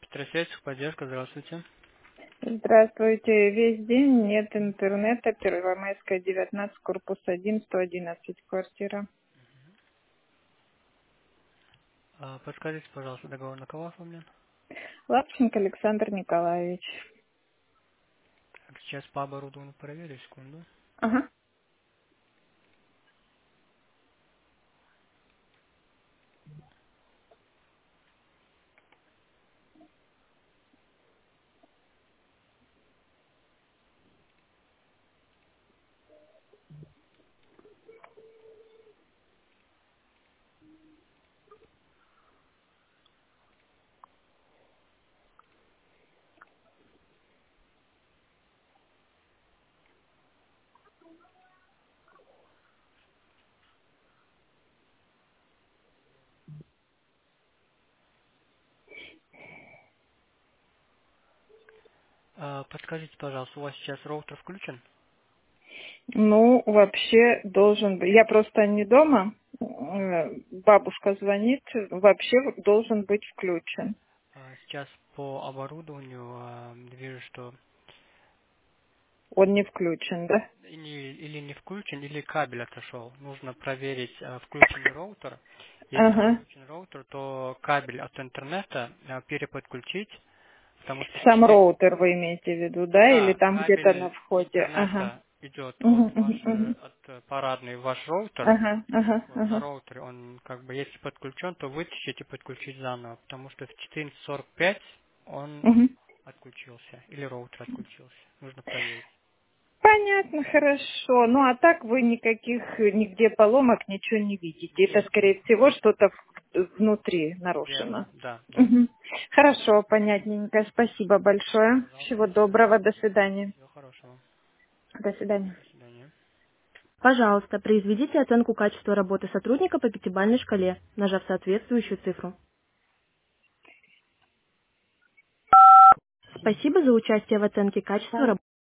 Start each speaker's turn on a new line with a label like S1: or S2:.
S1: Петросельск, поддержка, здравствуйте.
S2: Здравствуйте. Весь день нет интернета. Первомайская, 19, корпус 1, 111 квартира.
S1: Подскажите, пожалуйста, договор на кого оформлен?
S2: Лапченко Александр Николаевич.
S1: Так, сейчас по оборудованию проверю, секунду.
S2: Ага.
S1: Подскажите, пожалуйста, у вас сейчас роутер включен?
S2: Ну, вообще должен быть. Я просто не дома. Бабушка звонит. Вообще должен быть включен.
S1: Сейчас по оборудованию вижу, что
S2: Он не включен, да?
S1: или не включен, или кабель отошел. Нужно проверить, включен ли роутер. Если
S2: Ага.
S1: включен роутер, то кабель от интернета переподключить, потому что
S2: Сам роутер вы имеете в виду, да? Или
S1: да,
S2: там где-то на
S1: кабель
S2: входе? Ага.
S1: интернета идет от
S2: Угу, угу, угу.
S1: парадной в ваш роутер.
S2: Ага, ага,
S1: Вот на
S2: ага.
S1: роутере он как бы если подключен, то вытащить и подключить заново, потому что в 14:45 он
S2: Угу.
S1: отключился или роутер отключился. Нужно проверить.
S2: Понятно, хорошо. Ну а так вы никаких, нигде поломок, ничего не видите. Это,
S1: Нет, нет,
S2: скорее всего, что-то внутри нарушено.
S1: верно, да, да.
S2: Мгм. Хорошо, понятненько. Спасибо большое.
S1: Пожалуйста,
S2: Всего
S1: до свидания.
S2: доброго. До свидания.
S1: Всего хорошего.
S2: До свидания.
S1: До свидания.
S2: Пожалуйста, произведите оценку качества работы сотрудника по пятибалльной шкале, нажав соответствующую цифру. Спасибо за участие в оценке качества работы.